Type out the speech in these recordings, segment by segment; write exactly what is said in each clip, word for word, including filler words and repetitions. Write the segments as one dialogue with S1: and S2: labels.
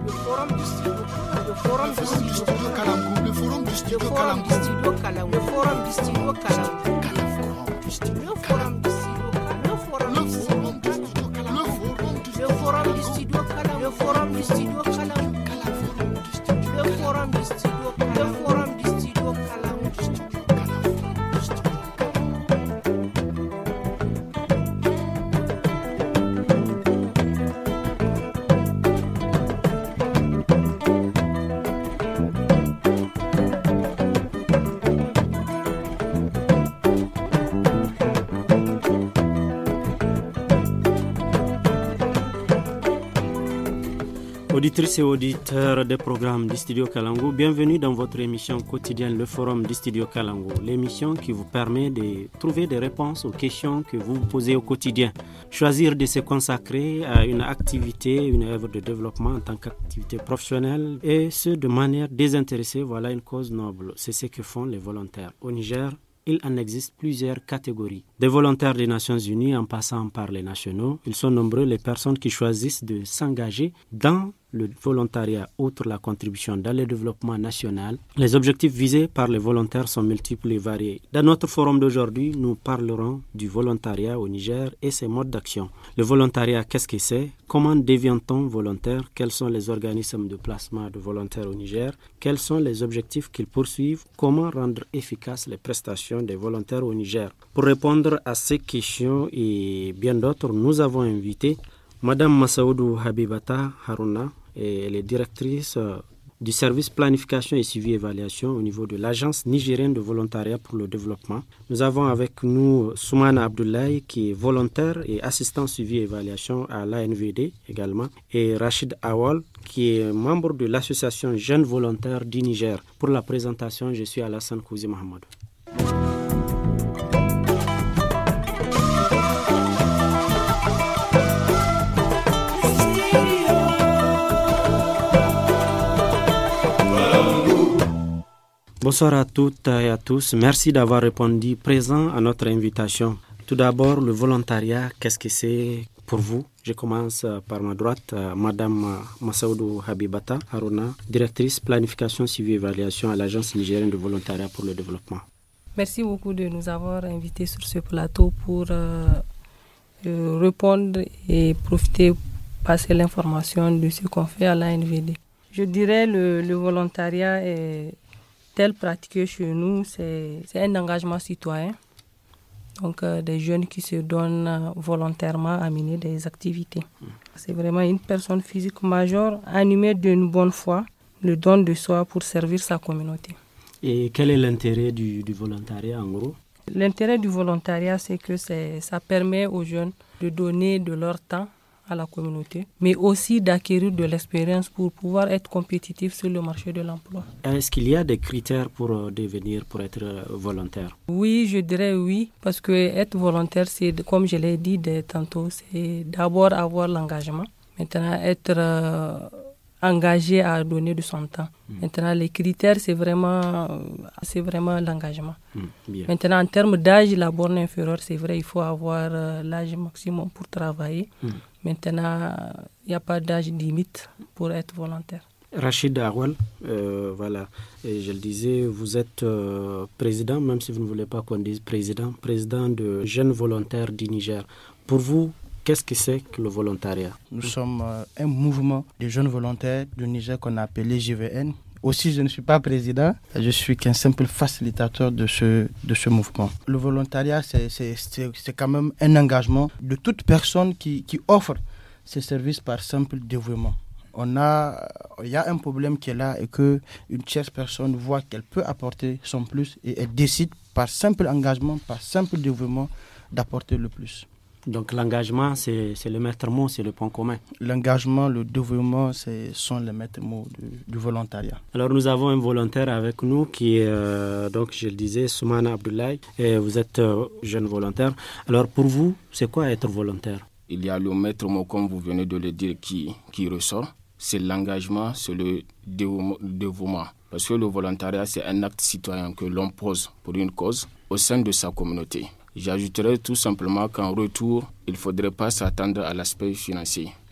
S1: le forum du studio le forum du studio Kalamgou le forum du studio Kalamgou le forum du studio Kalamgou le forum du studio Kalamgou le forum du studio Kalamgou le forum du studio Kalamgou le forum du studio Kalamgou le forum du studio le forum du studio Kalamgou.
S2: Auditrices et auditeurs des programmes du Studio Kalangu, bienvenue dans votre émission quotidienne, le Forum du Studio Kalangu, l'émission qui vous permet de trouver des réponses aux questions que vous vous posez au quotidien. Choisir de se consacrer à une activité, une œuvre de développement en tant qu'activité professionnelle et ce de manière désintéressée, voilà une cause noble. C'est ce que font les volontaires. Au Niger, il en existe plusieurs catégories. Des volontaires des Nations Unies en passant par les nationaux, ils sont nombreux les personnes qui choisissent de s'engager dans le volontariat, outre la contribution dans le développement national. Les objectifs visés par les volontaires sont multiples et variés. Dans notre forum d'aujourd'hui, nous parlerons du volontariat au Niger et ses modes d'action. Le volontariat, qu'est-ce que c'est? Comment devient-on volontaire? Quels sont les organismes de placement de volontaires au Niger? Quels sont les objectifs qu'ils poursuivent? Comment rendre efficaces les prestations des volontaires au Niger? Pour répondre à ces questions et bien d'autres, nous avons invité Madame Massaoudou Habibata Haruna, et elle est directrice euh, du service planification et suivi évaluation au niveau de l'Agence nigérienne de volontariat pour le développement. Nous avons avec nous Soumana Abdoulaye qui est volontaire et assistant suivi évaluation à l'A N V D également, et Rachid Awal qui est membre de l'association Jeunes Volontaires du Niger. Pour la présentation, je suis Alassane Kouzi Mohamed. Bonsoir à toutes et à tous. Merci d'avoir répondu présent à notre invitation. Tout d'abord, le volontariat, qu'est-ce que c'est pour vous? Je commence par ma droite, Madame Massaoudou Habibata Haruna, directrice planification suivi évaluation à l'Agence nigérienne de volontariat pour le développement.
S3: Merci beaucoup de nous avoir invités sur ce plateau pour euh, euh, répondre et profiter, passer l'information de ce qu'on fait à l'A N V D. Je dirais le, le volontariat est tel pratiqué chez nous, c'est, c'est un engagement citoyen. Donc, euh, des jeunes qui se donnent euh, volontairement à mener des activités. Mmh. C'est vraiment une personne physique majeure animée d'une bonne foi, le don de soi pour servir sa communauté.
S2: Et quel est l'intérêt du, du volontariat en gros?
S3: L'intérêt du volontariat, c'est que c'est, ça permet aux jeunes de donner de leur temps à la communauté, mais aussi d'acquérir de l'expérience pour pouvoir être compétitif sur le marché de l'emploi.
S2: Est-ce qu'il y a des critères pour devenir, pour être volontaire?
S3: Oui, je dirais oui, parce que être volontaire, c'est, comme je l'ai dit tantôt, c'est d'abord avoir l'engagement, maintenant être euh, engagé à donner de son temps. Mmh. Maintenant, les critères, c'est vraiment, c'est vraiment l'engagement. Mmh, maintenant, en termes d'âge, la borne inférieure, c'est vrai, il faut avoir euh, l'âge maximum pour travailler. Mmh. Maintenant, il n'y a pas d'âge limite pour être volontaire.
S2: Rachid Awal, euh, voilà, et je le disais, vous êtes euh, président, même si vous ne voulez pas qu'on dise président, président de Jeunes Volontaires du Niger. Pour vous, qu'est-ce que c'est que le volontariat?
S4: Nous sommes euh, un mouvement de jeunes volontaires du Niger qu'on a appelé J V N. Aussi, je ne suis pas président, je suis qu'un simple facilitateur de ce, de ce mouvement. Le volontariat, c'est, c'est, c'est, c'est quand même un engagement de toute personne qui, qui offre ses services par simple dévouement. On a, il y a un problème qui est là et qu'une tierce personne voit qu'elle peut apporter son plus et elle décide par simple engagement, par simple dévouement d'apporter le plus.
S2: Donc l'engagement, c'est, c'est le maître mot, c'est le point commun.
S4: L'engagement, le dévouement, ce sont les maîtres mots du, du volontariat.
S2: Alors nous avons un volontaire avec nous qui est, euh, donc je le disais, Soumana Abdoulaye, et vous êtes euh, jeune volontaire. Alors pour vous, c'est quoi être volontaire?
S5: Il y a le maître mot, comme vous venez de le dire, qui, qui ressort. C'est l'engagement, c'est le dévouement. Parce que le volontariat, c'est un acte citoyen que l'on pose pour une cause au sein de sa communauté. J'ajouterais tout simplement qu'en retour, il ne faudrait pas s'attendre à l'aspect financier.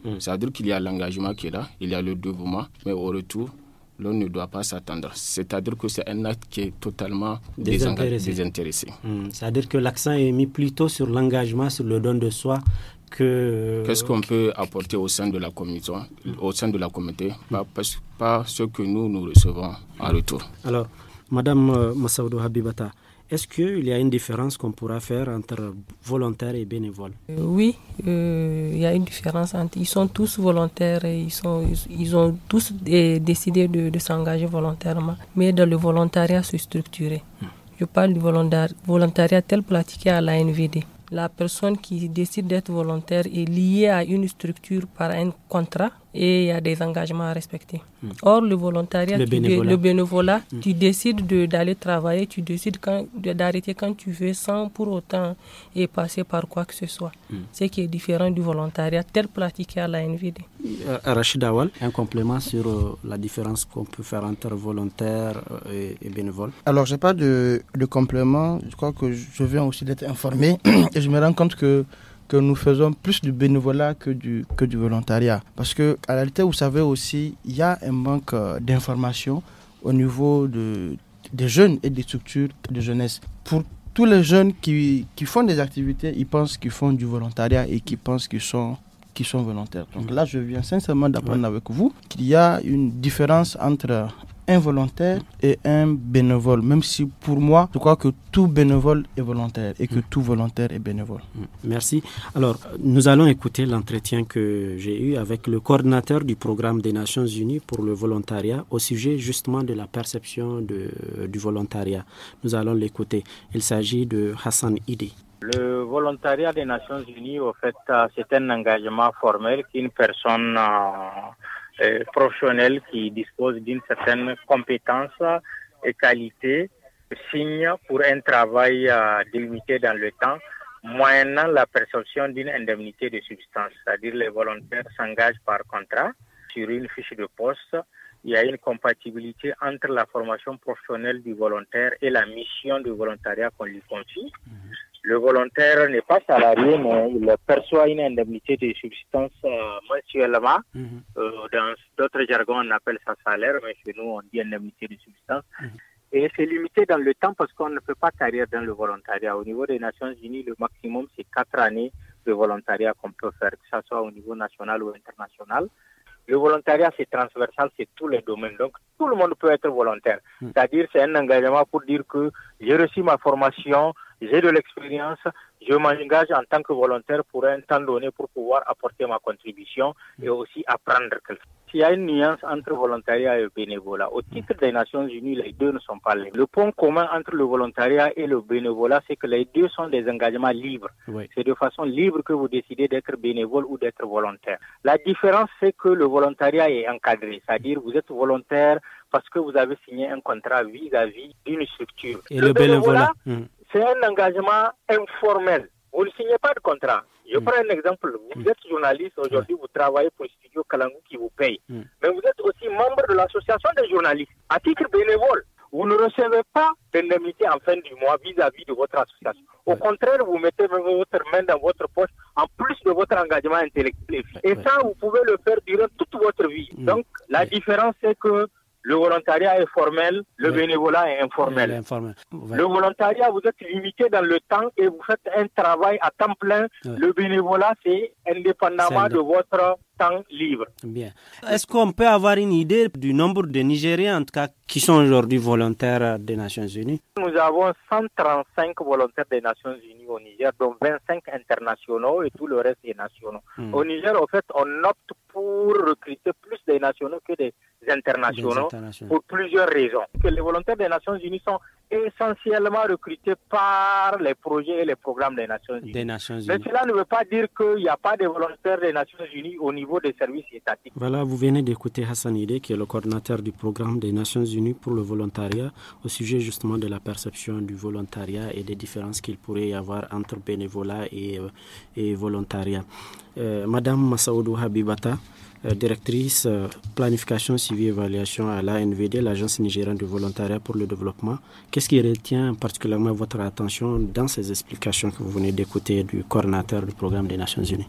S5: Mmh. C'est-à-dire qu'il y a l'engagement qui est là, il y a le dévouement, mais au retour, l'on ne doit pas s'attendre. C'est-à-dire que c'est un acte qui est totalement désintéressé. désintéressé.
S2: Mmh. C'est-à-dire que l'accent est mis plutôt sur l'engagement, sur le don de soi, que...
S5: Qu'est-ce qu'on peut apporter au sein de la communauté, au sein de la communauté, pas, pas, pas ce que nous, nous recevons en retour.
S2: Alors, Madame euh, Massaoudou Habibata, est-ce qu'il y a une différence qu'on pourra faire entre volontaires et bénévoles?
S3: euh, Oui, euh, il y a une différence entre... Ils sont tous volontaires et ils, sont, ils, ils ont tous eh, décidé de, de s'engager volontairement. Mais dans le volontariat, c'est structuré. Hmm. Je parle du volontariat tel pratiqué à l'A N V D. La personne qui décide d'être volontaire est liée à une structure par un contrat et il y a des engagements à respecter. Mmh. Or, le volontariat,
S2: le
S3: tu,
S2: bénévolat,
S3: le bénévolat mmh. tu décides de, d'aller travailler, tu décides quand, de, d'arrêter quand tu veux sans pour autant et passer par quoi que ce soit. Mmh. Ce qui est différent du volontariat tel pratiqué à l'A N V D.
S2: Euh, Rachid Awal, un complément sur euh, la différence qu'on peut faire entre volontaire et, et bénévole.
S4: Alors, je n'ai pas de, de complément. Je crois que je viens aussi d'être informé et je me rends compte que que nous faisons plus du bénévolat que du, que du volontariat. Parce que, à la réalité, vous savez aussi, il y a un manque d'informations au niveau de, des jeunes et des structures de jeunesse. Pour tous les jeunes qui, qui font des activités, ils pensent qu'ils font du volontariat et qui pensent qu'ils sont, qu'ils sont volontaires. Donc là, je viens sincèrement d'apprendre ouais. avec vous qu'il y a une différence entre un volontaire et un bénévole, même si pour moi, je crois que tout bénévole est volontaire et que mmh. tout volontaire est bénévole.
S2: Merci. Alors, nous allons écouter l'entretien que j'ai eu avec le coordinateur du programme des Nations Unies pour le volontariat au sujet justement de la perception de, du volontariat. Nous allons l'écouter. Il s'agit de Hassan Idi.
S6: Le volontariat des Nations Unies, au fait, c'est un engagement formel qu'une personne euh, Euh, professionnel qui dispose d'une certaine compétence et qualité signe pour un travail euh, délimité dans le temps, moyennant la perception d'une indemnité de substance. C'est-à-dire les volontaires s'engagent par contrat sur une fiche de poste. Il y a une compatibilité entre la formation professionnelle du volontaire et la mission du volontariat qu'on lui confie. Mmh. Le volontaire n'est pas salarié, mais il perçoit une indemnité de subsistance euh, mensuellement. Mm-hmm. Euh, dans d'autres jargons, on appelle ça salaire, mais chez nous, on dit indemnité de subsistance. Mm-hmm. Et c'est limité dans le temps parce qu'on ne fait pas carrière dans le volontariat. Au niveau des Nations Unies, le maximum, c'est quatre années de volontariat qu'on peut faire, que ce soit au niveau national ou international. Le volontariat, c'est transversal, c'est tous les domaines. Donc, tout le monde peut être volontaire. Mm. C'est-à-dire, c'est un engagement pour dire que j'ai reçu ma formation, j'ai de l'expérience, je m'engage en tant que volontaire pour un temps donné pour pouvoir apporter ma contribution et aussi apprendre quelque chose. Il y a une nuance entre volontariat et bénévolat. Au titre des Nations Unies, les deux ne sont pas les mêmes. Le point commun entre le volontariat et le bénévolat, c'est que les deux sont des engagements libres. Oui. C'est de façon libre que vous décidez d'être bénévole ou d'être volontaire. La différence, c'est que le volontariat est encadré. C'est-à-dire vous êtes volontaire parce que vous avez signé un contrat vis-à-vis d'une structure.
S2: Et le, le bénévolat, bénévolat mmh.
S6: c'est un engagement informel. Vous ne signez pas de contrat. Je mmh. prends un exemple. Vous mmh. êtes journaliste aujourd'hui, ouais. vous travaillez pour le studio Kalangu qui vous paye. Mmh. Mais vous êtes aussi membre de l'association des journalistes. À titre bénévole, vous ne recevez pas d'indemnité en fin du mois vis-à-vis de votre association. Au ouais. contraire, vous mettez votre main dans votre poche en plus de votre engagement intellectuel. Et ouais. ça, vous pouvez le faire durant toute votre vie. Mmh. Donc, la ouais. différence, c'est que le volontariat est formel, le oui. bénévolat est informel.
S2: informel. Ouais.
S6: Le volontariat, vous êtes limité dans le temps et vous faites un travail à temps plein. Ouais. Le bénévolat, c'est indépendamment c'est de votre temps libre.
S2: Bien. Est-ce qu'on peut avoir une idée du nombre de Nigériens, en tout cas, qui sont aujourd'hui volontaires des Nations Unies?
S6: Nous avons cent trente-cinq volontaires des Nations Unies au Niger, dont vingt-cinq internationaux et tout le reste est nationaux. Hmm. Au Niger, en fait, on opte pour recruter plus des nationaux que des internationaux, pour plusieurs raisons. Que les volontaires des Nations Unies sont essentiellement recrutés par les projets et les programmes des Nations Unies.
S2: Des Nations Unies.
S6: Mais cela ne veut pas dire qu'il n'y a pas de volontaires des Nations Unies au niveau des services étatiques.
S2: Voilà, vous venez d'écouter Hassan Ide, qui est le coordinateur du programme des Nations Unies pour le volontariat, au sujet justement de la perception du volontariat et des différences qu'il pourrait y avoir entre bénévolat et, euh, et volontariat. Euh, Madame Massaoudou Habibata, euh, directrice euh, planification suivi évaluation à l'A N V D, l'Agence nigérienne du volontariat pour le développement. Qu'est-ce qui retient particulièrement votre attention dans ces explications que vous venez d'écouter du coordinateur du programme des Nations Unies?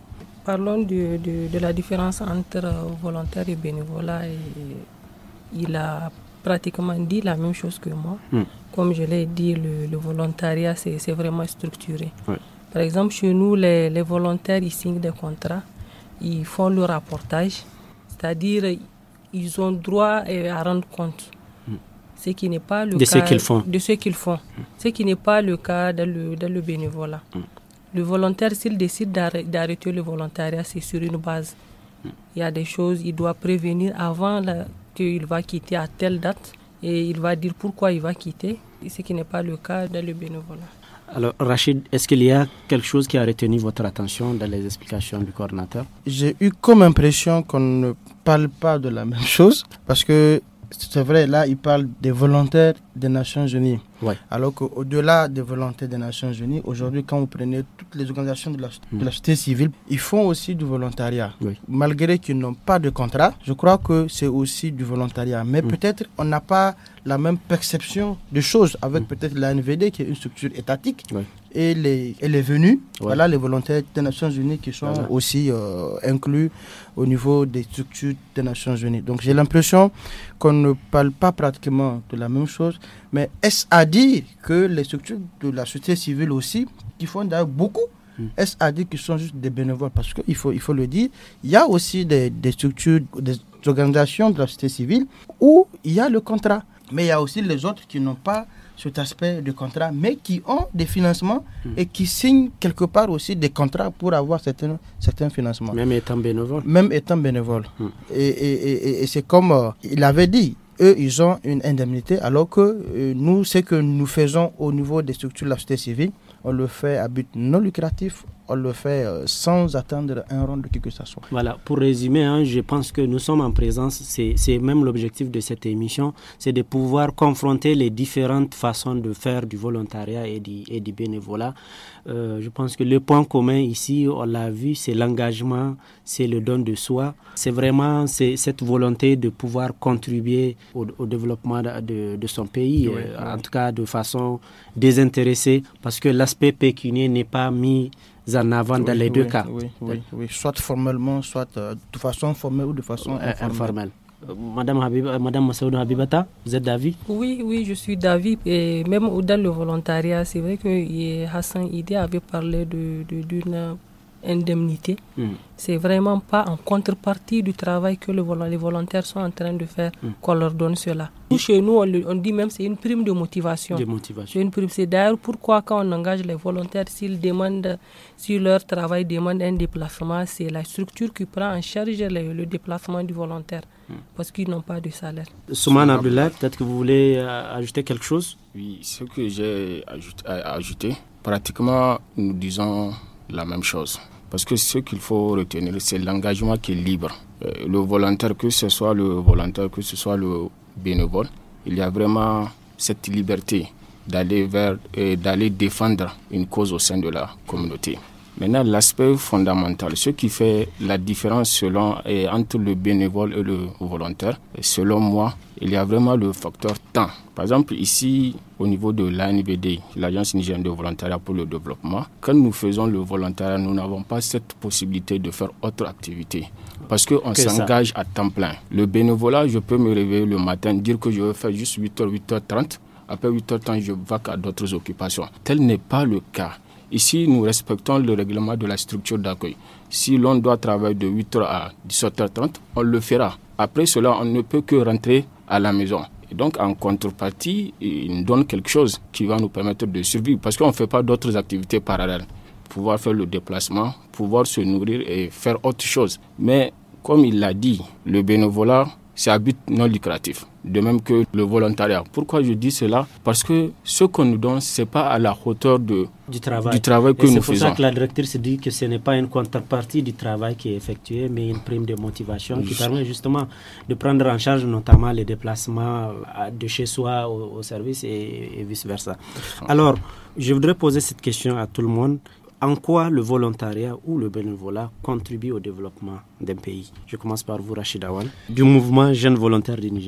S3: Parlons de, de, de la différence entre volontaire et bénévolat. Et il a pratiquement dit la même chose que moi. Mm. Comme je l'ai dit, le, le volontariat, c'est, c'est vraiment structuré. Oui. Par exemple, chez nous, les, les volontaires, ils signent des contrats, ils font le rapportage, c'est-à-dire ils ont droit à rendre compte. Mm. Ce qui n'est pas le
S2: de
S3: cas
S2: ce qu'ils font.
S3: De ce qu'ils font. Mm. Ce qui n'est pas le cas dans le, dans le bénévolat. Mm. Le volontaire, s'il décide d'arrêter le volontariat, c'est sur une base. Mm. Il y a des choses, il doit prévenir avant la, qu'il va quitter à telle date et il va dire pourquoi il va quitter, ce qui n'est pas le cas dans le bénévolat.
S2: Alors, Rachid, est-ce qu'il y a quelque chose qui a retenu votre attention dans les explications du coordinateur?
S4: J'ai eu comme impression qu'on ne parle pas de la même chose, parce que c'est vrai, là, il parle des volontaires des Nations Unies. Ouais. Alors qu'au-delà des volontaires des Nations Unies, aujourd'hui, quand vous prenez toutes les organisations de la, mmh. de la société civile, ils font aussi du volontariat. Oui. Malgré qu'ils n'ont pas de contrat, je crois que c'est aussi du volontariat. Mais mmh. peut-être on n'a pas la même perception des choses avec mmh. peut-être l'A N V D, qui est une structure étatique. Oui. Et les, et les venus, ouais. voilà les volontaires des Nations Unies qui sont voilà. aussi euh, inclus au niveau des structures des Nations Unies. Donc j'ai l'impression qu'on ne parle pas pratiquement de la même chose, mais est-ce à dire que les structures de la société civile aussi, qui font d'ailleurs beaucoup, mm. est-ce à dire qu'ils sont juste des bénévoles? Parce qu'il faut, il faut le dire, il y a aussi des, des structures, des organisations de la société civile où il y a le contrat, mais il y a aussi les autres qui n'ont pas cet aspect de contrat, mais qui ont des financements mmh. et qui signent quelque part aussi des contrats pour avoir certains, certains financements.
S2: Même étant bénévole.
S4: Même étant bénévole. Mmh. Et, et, et, et c'est comme euh, il avait dit, eux, ils ont une indemnité, alors que euh, nous, ce que nous faisons au niveau des structures de la société civile, on le fait à but non lucratif, on le fait euh, sans attendre un rond de qui que ce soit.
S2: Voilà, pour résumer, hein, je pense que nous sommes en présence, c'est, c'est même l'objectif de cette émission, c'est de pouvoir confronter les différentes façons de faire du volontariat et du, et du bénévolat. Euh, je pense que le point commun ici, on l'a vu, c'est l'engagement, c'est le don de soi. C'est vraiment c'est cette volonté de pouvoir contribuer au, au développement de, de son pays, oui, euh, oui. en tout cas de façon désintéressée, parce que l'aspect pécunier n'est pas mis en avant oui, dans les
S4: oui,
S2: deux cas.
S4: Oui, oui, oui, soit formellement, soit euh, de façon formelle ou de façon informelle. informelle.
S2: Euh, Madame, Habiba, Madame Massaoudou Habibata, vous êtes d'avis?
S3: Oui, oui, je suis d'avis. Et même dans le volontariat, c'est vrai que Hassan Idé avait parlé de, de, d'une indemnité. Mm. C'est vraiment pas en contrepartie du travail que le, les volontaires sont en train de faire mm. qu'on leur donne cela. Nous, chez nous, on, on dit même que c'est une prime de motivation.
S2: De motivation.
S3: C'est une prime. C'est d'ailleurs pourquoi quand on engage les volontaires, s'ils demandent, si leur travail demande un déplacement, c'est la structure qui prend en charge le, le déplacement du volontaire mm. parce qu'ils n'ont pas de salaire.
S2: Soumane Abdullah, peut-être que vous voulez euh, ajouter quelque chose?
S5: Oui, ce que j'ai ajouté, ajouté, pratiquement nous disons la même chose. Parce que ce qu'il faut retenir, c'est l'engagement qui est libre. Euh, le volontaire, que ce soit le volontaire, que ce soit le bénévole, il y a vraiment cette liberté d'aller vers, euh, d'aller défendre une cause au sein de la communauté. Maintenant, l'aspect fondamental, ce qui fait la différence selon, et entre le bénévole et le volontaire, selon moi, il y a vraiment le facteur temps. Par exemple, ici, au niveau de l'A N V D, l'Agence nigérienne de volontariat pour le développement, quand nous faisons le volontariat, nous n'avons pas cette possibilité de faire autre activité parce qu'on s'engage à temps plein. Le bénévolat, je peux me réveiller le matin, dire que je vais faire juste huit heures, huit heures trente. Après huit heures trente, je vaque à d'autres occupations. Tel n'est pas le cas. Ici, nous respectons le règlement de la structure d'accueil. Si l'on doit travailler de huit heures à dix-sept heures trente, on le fera. Après cela, on ne peut que rentrer à la maison. Et donc, en contrepartie, il nous donne quelque chose qui va nous permettre de survivre parce qu'on ne fait pas d'autres activités parallèles. Pouvoir faire le déplacement, pouvoir se nourrir et faire autre chose. Mais, comme il l'a dit, le bénévolat, c'est à but non lucratif, de même que le volontariat. Pourquoi je dis cela? Parce que ce qu'on nous donne, ce n'est pas à la hauteur de,
S2: du travail,
S5: du travail que
S2: et
S5: nous faisons.
S2: C'est pour ça que la directrice dit que ce n'est pas une contrepartie du travail qui est effectué, mais une prime de motivation qui permet justement de prendre en charge notamment les déplacements de chez soi au, au service et, et vice-versa. Alors, je voudrais poser cette question à tout le monde. En quoi le volontariat ou le bénévolat contribue au développement d'un pays? Je commence par vous, Rachid Awal, du mouvement Jeunes Volontaires du Niger.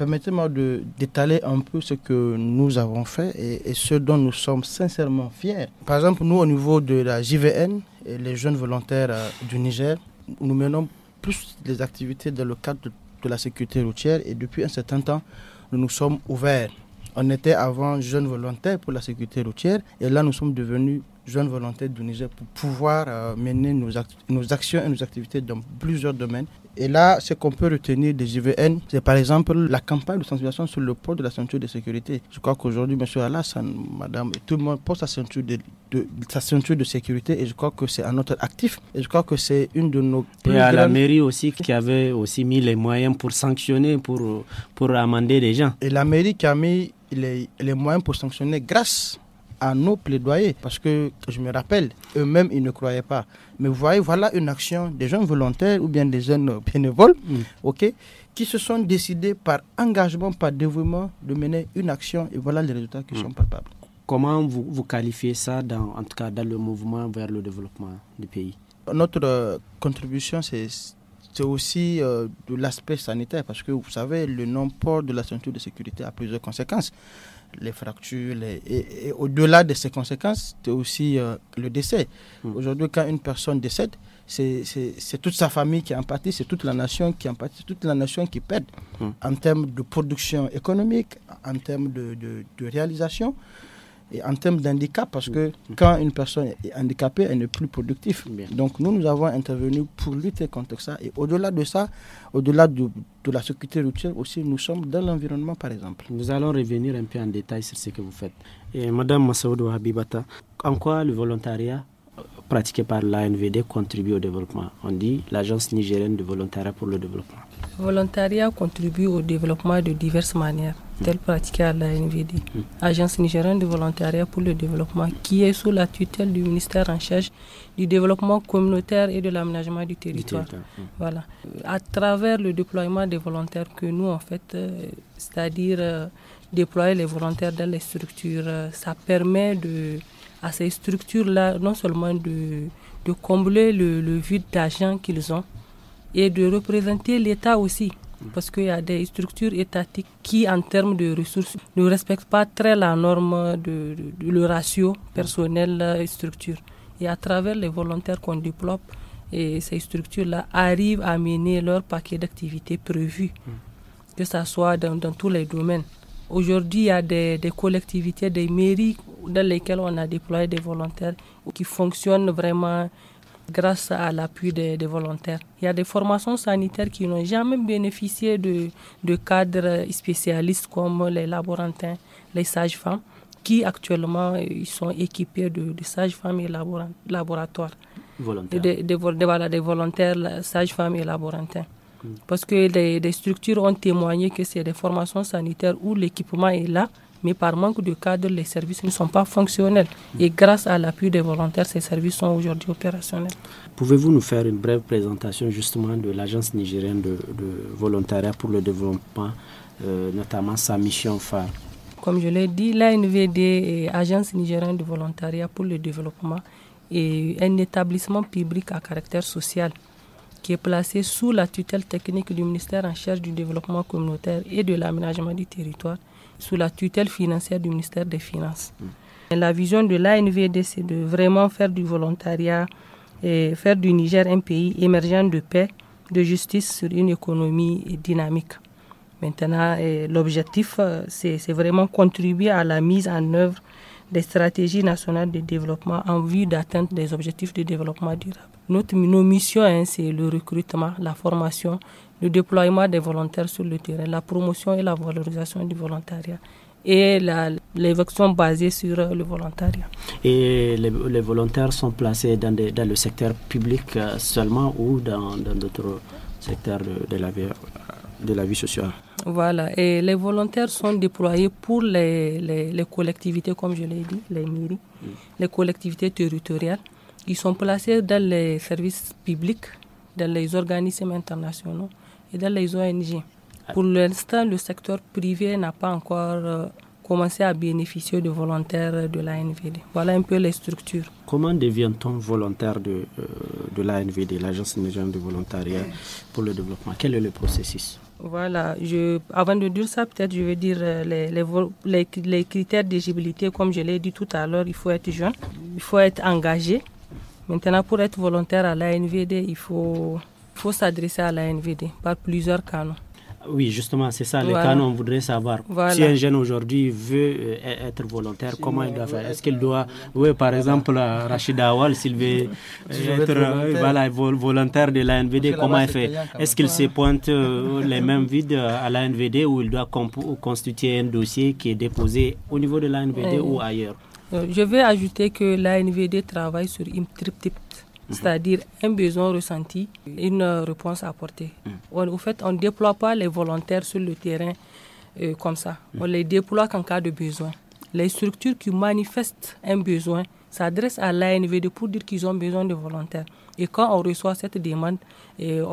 S4: permettez-moi de, d'étaler un peu ce que nous avons fait et, et ce dont nous sommes sincèrement fiers. Par exemple, nous, au niveau de la J V N, et les jeunes volontaires euh, du Niger, nous menons plus des activités dans le cadre de, de la sécurité routière et depuis un certain temps, nous nous sommes ouverts. On était avant jeunes volontaires pour la sécurité routière et là, nous sommes devenus jeunes volontaires du Niger pour pouvoir euh, mener nos, act- nos actions et nos activités dans plusieurs domaines. Et là, ce qu'on peut retenir des J V N, c'est par exemple la campagne de sensibilisation sur le port de la ceinture de sécurité. Je crois qu'aujourd'hui, M. Alassane, madame, tout le monde porte sa ceinture de, de, sa ceinture de sécurité et je crois que c'est un autre actif. Et je crois que c'est une de nos plus
S2: Et à
S4: grandes...
S2: la mairie aussi qui avait aussi mis les moyens pour sanctionner, pour, pour amender les gens.
S4: Et la mairie qui a mis les, les moyens pour sanctionner grâce à nos plaidoyers, parce que je me rappelle, eux-mêmes, ils ne croyaient pas. Mais vous voyez, voilà une action des jeunes volontaires ou bien des jeunes bénévoles, mm. ok, qui se sont décidés par engagement, par dévouement, de mener une action et voilà les résultats qui mm. sont palpables.
S2: Comment vous, vous qualifiez ça, dans, en tout cas dans le mouvement vers le développement du pays?
S4: Notre euh, contribution, c'est... C'est aussi euh, de l'aspect sanitaire parce que vous savez, le non-port de la ceinture de sécurité a plusieurs conséquences. Les fractures, les, et, et au-delà de ces conséquences, c'est aussi euh, le décès. Mmh. Aujourd'hui, quand une personne décède, c'est, c'est, c'est toute sa famille qui en pâtit, c'est toute la nation qui en pâtit, c'est toute la nation qui perd mmh. en termes de production économique, en termes de, de, de réalisation. Et en termes d'handicap, parce que quand une personne est handicapée, elle n'est plus productive. Bien. Donc nous, nous avons intervenu pour lutter contre ça. Et au-delà de ça, au-delà de, de la sécurité routière aussi, nous sommes dans l'environnement, par exemple.
S2: Nous allons revenir un peu en détail sur ce que vous faites. Et Madame Massaoudou Habibata, en quoi le volontariat pratiqué par l'A N V D contribue au développement? On dit l'Agence nigérienne de volontariat pour le développement.
S3: Le volontariat contribue au développement de diverses manières, mmh. telles pratiquées à l'A N V D. Mmh. Agence nigérienne de volontariat pour le développement, qui est sous la tutelle du ministère en charge du développement communautaire et de l'aménagement du territoire. Du territoire. Mmh. Voilà. À travers le déploiement des volontaires que nous, en fait, euh, c'est-à-dire euh, déployer les volontaires dans les structures, euh, ça permet de... à ces structures-là, non seulement de, de combler le, le vide d'argent qu'ils ont et de représenter l'État aussi. Parce qu'il y a des structures étatiques qui, en termes de ressources, ne respectent pas très la norme de, de, de le ratio personnel-structure. Et à travers les volontaires qu'on déploie, et ces structures-là arrivent à mener leur paquet d'activités prévues, que ce soit dans, dans tous les domaines. Aujourd'hui, il y a des, des collectivités, des mairies dans lesquelles on a déployé des volontaires qui fonctionnent vraiment grâce à l'appui des, des volontaires. Il y a des formations sanitaires qui n'ont jamais bénéficié de, de cadres spécialistes comme les laborantins, les sages-femmes, qui actuellement ils sont équipés de, de sages-femmes et labora, laboratoires.
S2: Volontaires.
S3: De, de, de, de, voilà, des volontaires sages-femmes et laborantins. Parce que des, des structures ont témoigné que c'est des formations sanitaires où l'équipement est là, mais par manque de cadre, les services ne sont pas fonctionnels. Et grâce à l'appui des volontaires, ces services sont aujourd'hui opérationnels.
S2: Pouvez-vous nous faire une brève présentation justement de l'Agence nigérienne de, de volontariat pour le développement, euh, notamment sa mission phare?
S3: Comme je l'ai dit, l'A N V D, Agence nigérienne de volontariat pour le développement, est un établissement public à caractère social qui est placé sous la tutelle technique du ministère en charge du développement communautaire et de l'aménagement du territoire, sous la tutelle financière du ministère des Finances. Mmh. La vision de l'A N V D, c'est de vraiment faire du volontariat et faire du Niger un pays émergent de paix, de justice sur une économie dynamique. Maintenant, l'objectif, c'est, c'est vraiment contribuer à la mise en œuvre des stratégies nationales de développement en vue d'atteindre des objectifs de développement durable. Notre, nos missions, hein, c'est le recrutement, la formation, le déploiement des volontaires sur le terrain, la promotion et la valorisation du volontariat et la, l'évaluation basée sur le volontariat.
S2: Et les, les volontaires sont placés dans, des, dans le secteur public seulement ou dans, dans d'autres secteurs de, de, la vie, de la vie sociale?
S3: Voilà, et les volontaires sont déployés pour les, les, les collectivités, comme je l'ai dit, les mairies, mmh. les collectivités territoriales. Ils sont placés dans les services publics, dans les organismes internationaux et dans les O N G. Pour l'instant, le secteur privé n'a pas encore euh, commencé à bénéficier de volontaires de l'A N V D. Voilà un peu les structures.
S2: Comment devient-on volontaire de, euh, de l'A N V D, l'Agence nigérienne de volontariat pour le développement? Quel est le processus?
S3: Voilà, je, avant de dire ça, peut-être je vais dire les, les, les, les critères d'éligibilité, comme je l'ai dit tout à l'heure, il faut être jeune, il faut être engagé. Maintenant, pour être volontaire à l'A N V D, il faut, il faut s'adresser à l'A N V D par plusieurs canaux.
S2: Oui, justement, c'est ça, les
S3: voilà.
S2: canaux, on voudrait savoir.
S3: Voilà.
S2: Si un jeune aujourd'hui veut euh, être volontaire, si comment il doit faire? Est-ce qu'il doit, oui, par exemple, euh, Rachid Awal, s'il veut
S4: si
S2: être, être volontaire. Voilà, volontaire de l'A N V D, comment il fait? Est-ce qu'il se pointe euh, les mains vides à l'A N V D ou il doit comp- constituer un dossier qui est déposé au niveau de l'A N V D euh, ou ailleurs?
S3: euh, Je vais ajouter que l'A N V D travaille sur une triptyque. C'est-à-dire un besoin ressenti, une réponse apportée. Mm. On, au fait, on ne déploie pas les volontaires sur le terrain euh, comme ça. Mm. On les déploie qu'en cas de besoin. Les structures qui manifestent un besoin s'adressent à l'A N V D pour dire qu'ils ont besoin de volontaires. Et quand on reçoit cette demande, et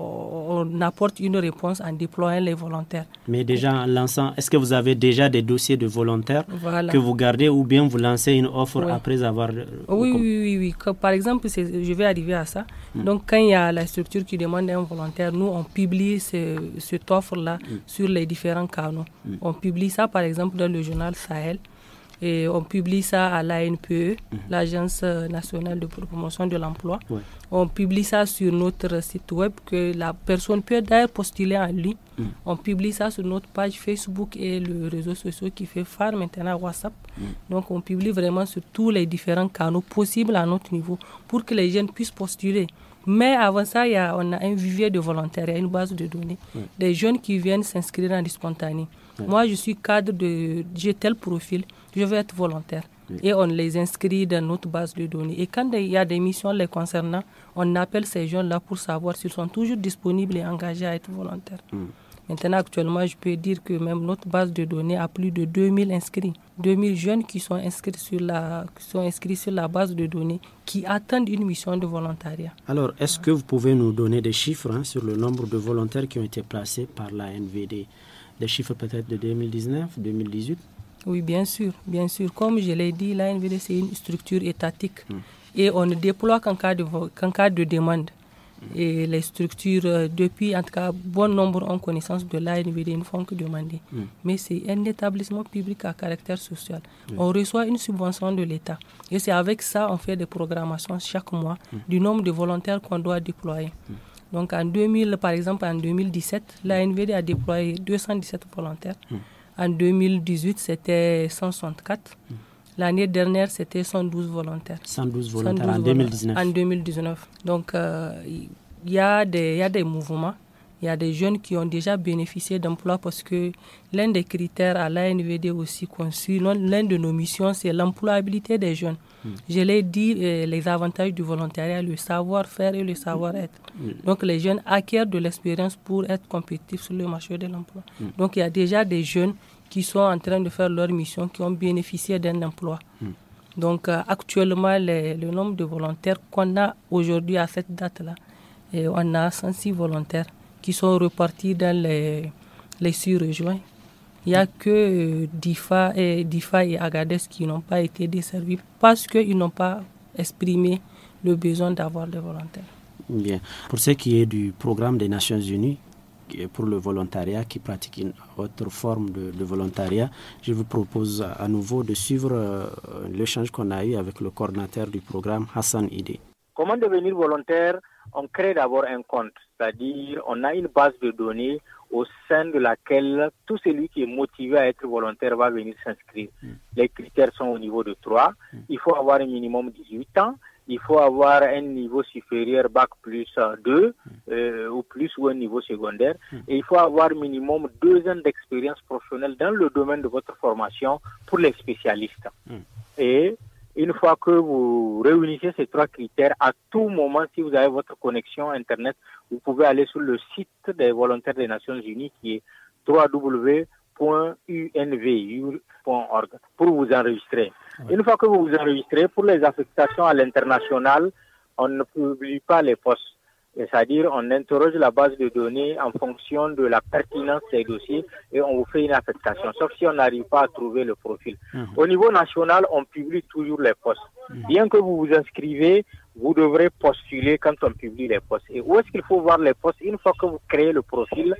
S3: on, on apporte une réponse en déployant les volontaires.
S2: Mais déjà en lançant, est-ce que vous avez déjà des dossiers de volontaires
S3: voilà.
S2: que vous gardez ou bien vous lancez une offre
S3: oui.
S2: après avoir...
S3: Oui, oui, oui. oui. Comme, par exemple, c'est, je vais arriver à ça. Mm. Donc quand il y a la structure qui demande un volontaire, nous, on publie ce, cette offre-là mm. sur les différents canaux. Mm. On publie ça, par exemple, dans le journal Sahel. Et on publie ça à l'A N P E, mmh. l'Agence nationale de promotion de l'emploi. Ouais. On publie ça sur notre site web que la personne peut d'ailleurs postuler en ligne. Mmh. On publie ça sur notre page Facebook et le réseau social qui fait phare maintenant WhatsApp. Mmh. Donc on publie vraiment sur tous les différents canaux possibles à notre niveau pour que les jeunes puissent postuler. Mais avant ça, il y a, on a un vivier de volontaires, il y a une base de données. Mmh. Des jeunes qui viennent s'inscrire en spontané. Mmh. Moi, je suis cadre de... J'ai tel profil. Je veux être volontaire. Oui. Et on les inscrit dans notre base de données. Et quand il y a des missions les concernant, on appelle ces jeunes-là pour savoir s'ils sont toujours disponibles et engagés à être volontaires. Mm. Maintenant, actuellement, je peux dire que même notre base de données a plus de deux mille inscrits. deux mille jeunes qui sont inscrits sur la, qui sont inscrits sur la base de données qui attendent une mission de volontariat.
S2: Alors, est-ce que vous pouvez nous donner des chiffres hein, sur le nombre de volontaires qui ont été placés par l'A N V D? Des chiffres peut-être de deux mille dix-neuf, deux mille dix-huit?
S3: Oui, bien sûr, bien sûr. Comme je l'ai dit, l'A N V D, c'est une structure étatique. Mm. Et on ne déploie qu'en cas de, qu'en cas de demande. Mm. Et les structures, euh, depuis, en tout cas, bon nombre ont connaissance de l'A N V D, ne font que demander. Mm. Mais c'est un établissement public à caractère social. Mm. On reçoit une subvention de l'État. Et c'est avec ça qu'on fait des programmations chaque mois mm. du nombre de volontaires qu'on doit déployer. Mm. Donc, en deux mille, par exemple, en deux mille dix-sept, l'A N V D a déployé deux cent dix-sept volontaires. Mm. En deux mille dix-huit, c'était cent soixante-quatre. Mm. L'année dernière, c'était cent douze volontaires.
S2: cent douze volontaires cent douze en deux mille dix-neuf.
S3: En deux mille dix-neuf. Donc, il euh, y, y a des mouvements. Il y a des jeunes qui ont déjà bénéficié d'emploi parce que l'un des critères à l'A N V D aussi conçu, l'un de nos missions, c'est l'employabilité des jeunes. Mm. Je l'ai dit, euh, les avantages du volontariat, le savoir-faire et le savoir-être. Mm. Donc, les jeunes acquièrent de l'expérience pour être compétitifs sur le marché de l'emploi. Mm. Donc, il y a déjà des jeunes qui sont en train de faire leur mission, qui ont bénéficié d'un emploi. Mm. Donc, euh, actuellement, les, le nombre de volontaires qu'on a aujourd'hui à cette date-là, et on a cent six volontaires qui sont repartis dans les, les six régions. Il n'y a que euh, Difa, et, Difa et Agadez qui n'ont pas été desservis parce qu'ils n'ont pas exprimé le besoin d'avoir des volontaires.
S2: Bien. Pour ce qui est du programme des Nations Unies pour le volontariat qui pratique une autre forme de, de volontariat, je vous propose à nouveau de suivre euh, l'échange qu'on a eu avec le coordinateur du programme, Hassan Idé.
S6: Comment devenir volontaire? On crée d'abord un compte, c'est-à-dire on a une base de données au sein de laquelle tout celui qui est motivé à être volontaire va venir s'inscrire. Mm. Les critères sont au niveau de trois. Mm. Il faut avoir un minimum dix-huit ans. Il faut avoir un niveau supérieur, bac plus deux, mm. euh, ou plus, ou un niveau secondaire. Mm. Et il faut avoir minimum deux ans d'expérience professionnelle dans le domaine de votre formation pour les spécialistes. Mm. Et une fois que vous réunissez ces trois critères, à tout moment, si vous avez votre connexion Internet, vous pouvez aller sur le site des volontaires des Nations Unies qui est w w w point u n v u point org pour vous enregistrer. Ouais. Une fois que vous vous enregistrez, pour les affectations à l'international, on ne publie pas les postes. C'est-à-dire, on interroge la base de données en fonction de la pertinence des dossiers et on vous fait une affectation, sauf si on n'arrive pas à trouver le profil. Mmh. Au niveau national, on publie toujours les postes. Mmh. Bien que vous vous inscrivez, vous devrez postuler quand on publie les postes. Et où est-ce qu'il faut voir les postes? Une fois que vous créez le profil,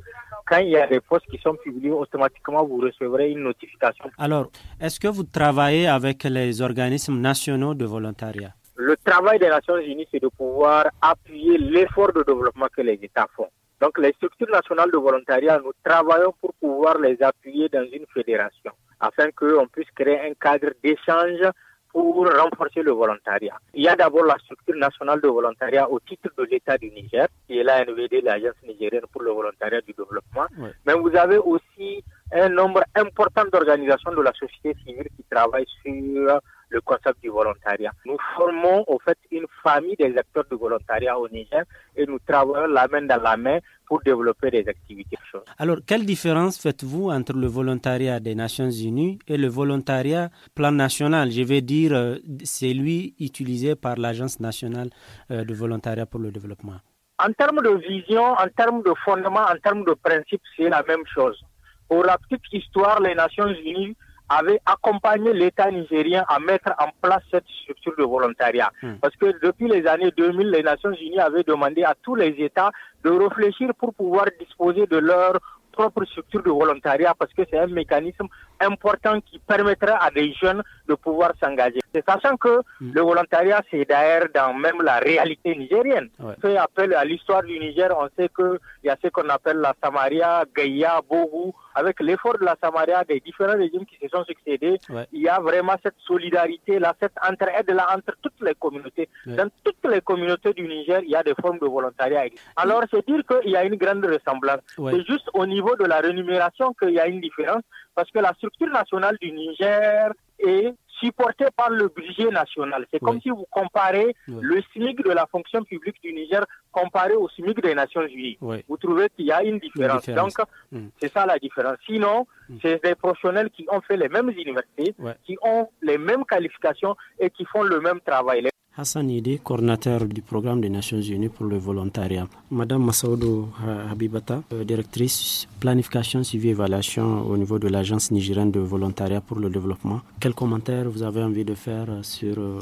S6: quand il y a des postes qui sont publiés, automatiquement vous recevrez une notification.
S2: Alors, est-ce que vous travaillez avec les organismes nationaux de volontariat?
S6: Le travail des Nations Unies, c'est de pouvoir appuyer l'effort de développement que les États font. Donc, les structures nationales de volontariat, nous travaillons pour pouvoir les appuyer dans une fédération, afin qu'on puisse créer un cadre d'échange pour renforcer le volontariat. Il y a d'abord la structure nationale de volontariat au titre de l'État du Niger, qui est l'A N V D, l'Agence nigérienne pour le volontariat du développement. Ouais. Mais vous avez aussi un nombre important d'organisations de la société civile qui travaillent sur le concept du volontariat. Nous formons au fait une famille des acteurs du volontariat au Niger et nous travaillons la main dans la main pour développer des activités.
S2: Alors, quelle différence faites-vous entre le volontariat des Nations Unies et le volontariat plan national? Je vais dire, euh, c'est lui utilisé par l'Agence nationale euh, de volontariat pour le développement.
S6: En termes de vision, en termes de fondement, en termes de principe, c'est la même chose. Pour la petite histoire, les Nations Unies avaient accompagné l'État nigérien à mettre en place cette structure de volontariat. Mmh. Parce que depuis les années deux mille, les Nations Unies avaient demandé à tous les États de réfléchir pour pouvoir disposer de leur propre structure de volontariat, parce que c'est un mécanisme important qui permettra à des jeunes de pouvoir s'engager. C'est sachant que mmh. le volontariat, c'est d'ailleurs dans même la réalité nigérienne. Ouais. On fait appel à l'histoire du Niger, on sait qu'il y a ce qu'on appelle la Samaria, Gaïa, Bogu. Avec l'effort de la Samaria, des différents régimes qui se sont succédés, ouais. il y a vraiment cette solidarité-là, cette entraide-là entre toutes les communautés. Ouais. Dans toutes les communautés du Niger, il y a des formes de volontariat. Alors, c'est dire qu'il y a une grande ressemblance. Ouais. C'est juste au niveau de la rémunération qu'il y a une différence, parce que la structure nationale du Niger est supportée par le budget national. C'est oui. comme si vous comparez oui. le S M I C de la fonction publique du Niger comparé au S M I C des Nations Unies. Oui. Vous trouvez qu'il y a une différence. Une différence. Donc, mm. c'est ça la différence. Sinon, mm. c'est des professionnels qui ont fait les mêmes universités, oui. qui ont les mêmes qualifications et qui font le même travail.
S2: Hassan Yedi, coordinateur du programme des Nations Unies pour le volontariat. Madame Massaoudou Habibata, directrice planification, suivi et évaluation au niveau de l'Agence nigérienne de volontariat pour le développement. Quel commentaire vous avez envie de faire sur euh,